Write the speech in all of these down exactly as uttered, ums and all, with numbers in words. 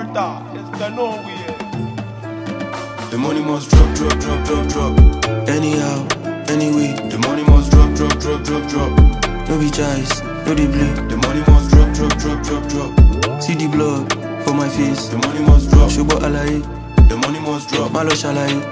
Hunter, it's the no way. The money must drop, drop, drop, drop, drop. Anyhow, anyway. The money must drop, drop, drop, drop, drop. No be choice, no dey play. The money must drop, drop, drop, drop, drop. See the blood for my face. The money must drop. Shobo alaye. The money must drop. Malo shalaye.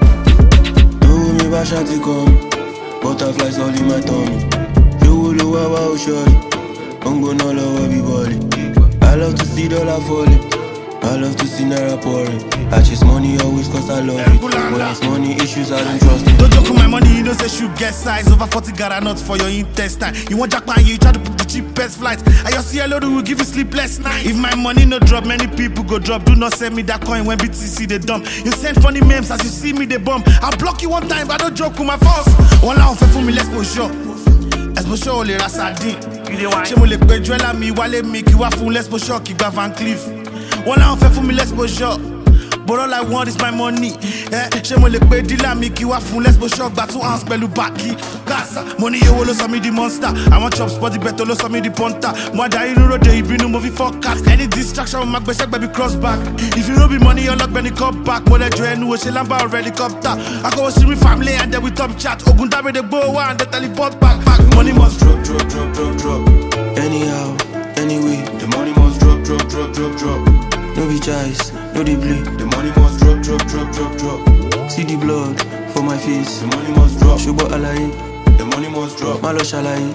Do me bashati come. Butterflies all in my tummy. You will wow wow shorty. I'm gonna love everybody. I love to see dollar falling. I love to see naira pouring. I chase money always cause I love it. When it's money issues, I don't trust it. Don't joke with my money, you know say should get size. Over forty gara nuts for your intestine. You want jackpot, you try to put the cheapest flights. I just see a lot will give you sleepless nights. If my money no drop, many people go drop. Do not send me that coin when B T C they dump. You send funny memes as you see me they bump. I'll block you one time, but I don't joke with my false. One line for me, let's push up. Exposure only rasadin. She mo le pe jwela mi wale mi ki wa fun l'exposure ki gba Van Cleef. One line for me, l'exposure. But all I want is my money. Eh, she mo le pe dealer mi ki wa fun l'exposure gba two ounce pẹ̀lú baki. Casa, money yo lo so me the monster. I want chop spot the better lo so me the punter. Mo da inu road ibinu movie forecast. Any distraction ma gbe baby cross back. If you no be money, you lock me come back. Mo le jo enu o she lamba or helicopter. I go see me family and then we top chat. Ogun dabe de go and they teleport back back. Money must drop, drop, drop, drop, drop. Anyhow, anyway. The money must drop, drop, drop, drop, drop. No be choice, no dey play. The money must drop, drop, drop, drop, drop. See the blood for my face. The money must drop. Shobo alaye. The money must drop. Malo shalaye.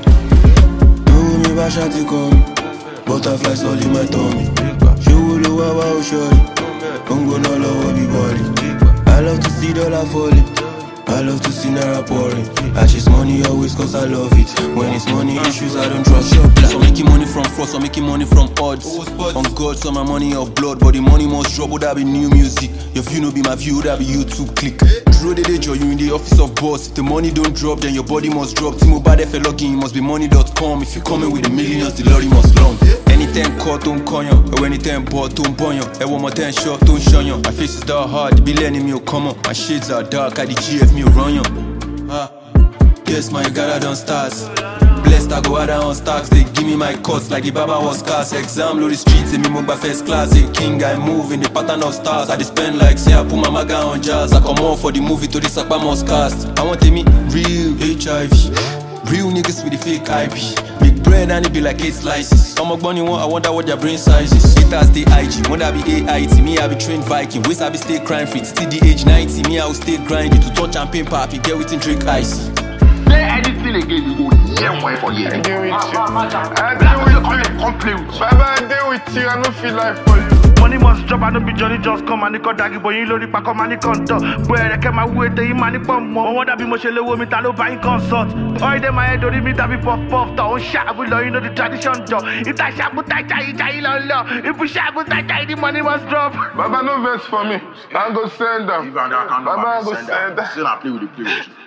Do me bashati come. Butterflies all in my tummy. You will wow wow shorty. I'm gonna love everybody. I love to see dollar falling. I love to see naira pouring. I chase money always cause I love it. When it's money issues, I don't trust your black. So making money from fraud, so making money from odds. On God, so my money of blood, but the money must drop, would that be new music? Your view no be my view, that be YouTube click. Throw the day joy, you in the office of boss. If the money don't drop, then your body must drop. Timo bad for login, it must be money dot com. If you coming with the millions, the lorry must long. Anytime caught, don't conyo. Or anytime bought, don't bonyo. And one more time shot, don't shonyo. My face is dark hard, the be learning me, come on. My shades are dark, I the G F me run yo. Ah, yes, my God, I don't start. Blessed, I go out on stacks. They give me my cuts like the Baba was cast. Exam, load the streets, and me move by first class. A king, I move in the pattern of stars. I spend like, say, I put my maga on jazz. I come on for the movie to the Sakpa must cast. I want to meet real H I V. Real niggas with the fake I P. Big bread and it be like eight slices. I'm a bunny one, I wonder what your brain size is. It has the I G, when I be A I T. Me, I be trained Viking. Waist, I be stay crime free. Till the age ninety, me, I will stay grinding. To touch champagne papi, get within drink ice. Say anything again, you go yeah, why for you. I deal with you. I deal with you. Come play with you. Baba, I deal with you. I don't feel like for you. Money must drop, I don't be Johnny just come and cut daggy, but you load it back on money contour. Boy, I can my way to him money pump more. I want to be much low, me talo buying consult. All them my head don't me that be puff puff. Don't sharp, you know the tradition job. If I sharp, but I try, try, la. If we sharp, but I try, the money must drop. Baba, no verse for me. I go send them. Baba, I go send them. Still I play with the play with you.